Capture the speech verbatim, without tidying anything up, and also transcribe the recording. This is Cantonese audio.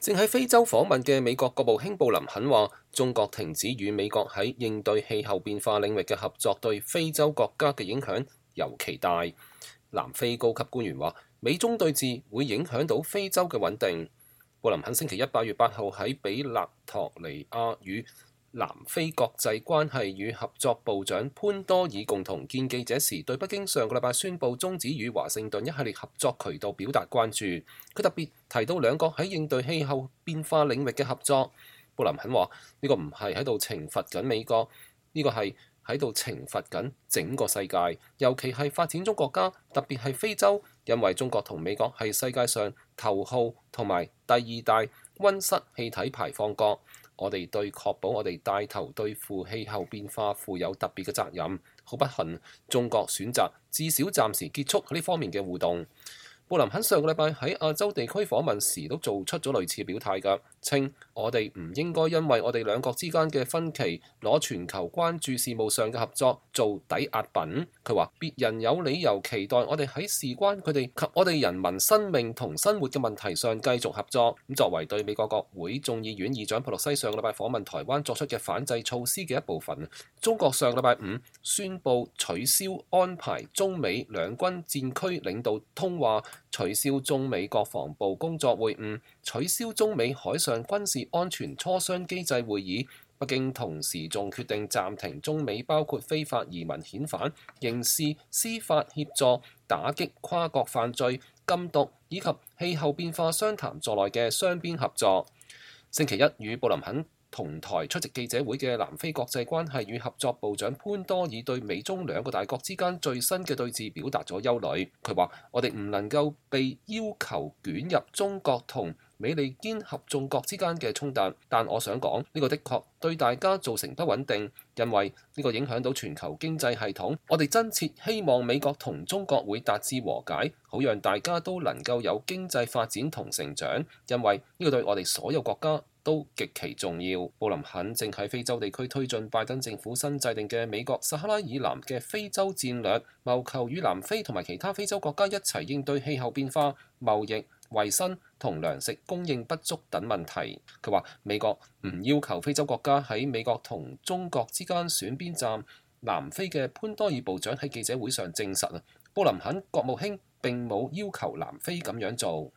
正喺非洲訪問嘅美國國務卿布林肯話，中國停止與美國喺應對氣候變化領域嘅合作，對非洲國家嘅影響尤其大。南非高級官員話，美中對峙會影響到非洲嘅穩定。布林肯星期一八月八號喺比勒陀尼亞與南非國際關係與合作部長潘多爾共同見記者時，對北京上個禮拜宣布終止與華盛頓一系列合作渠道表達關注。佢特別提到兩國喺應對氣候變化領域嘅合作。布林肯話：呢個唔係喺度懲罰緊美國，呢個係喺度懲罰緊整個世界，尤其係發展中國家，特別係非洲，因為中國同美國係世界上頭號同埋第二大溫室氣體排放國。我哋對確保我哋帶頭對付氣候變化負有特別嘅責任。好不幸，中國選擇至少暫時結束呢方面嘅互動。布林肯上個禮拜喺亞洲地區訪問時都做出咗類似表態㗎，稱我哋唔應該因為我哋兩國之間嘅分歧，攞全球關注事務上嘅合作做抵押品。佢話別人有理由期待我哋喺事關佢哋及我哋人民生命同生活嘅問題上繼續合作。咁作為對美國國會眾議院議長佩洛西上個禮拜訪問台灣作出嘅反制措施嘅一部分，中國上個禮拜五宣布取消安排中美兩軍戰區領導通話，取消中美國防部工作會晤，取消中美海上軍事安全磋商機制會議。北京同時仲決定暫停中美包括非法移民遣返、刑事司法協助、打擊跨國犯罪、禁毒以及氣候變化商談在內嘅雙邊合作。星期一與布林肯同台出席記者會嘅南非國際關係與合作部長潘多爾對美中兩個大國之間最新嘅對峙表達咗憂慮。佢話：我哋唔能夠被要求捲入中國同美利堅合眾國之間嘅衝突，但我想講呢個的確對大家造成不穩定，因為呢個影響到全球經濟系統。我哋真切希望美國同中國會達至和解，好讓大家都能夠有經濟發展同成長，因為呢個對我哋所有國家都極其重要。布林肯正喺非洲地區推進拜登政府新制定嘅美國撒哈拉以南嘅非洲戰略，謀求與南非同埋其他非洲國家一齊應對氣候變化、貿易、衛生同糧食供應不足等問題。佢話美國唔要求非洲國家喺美國同中國之間選邊站。南非嘅潘多爾部長喺記者會上證實啊，布林肯國務卿並冇要求南非咁樣做。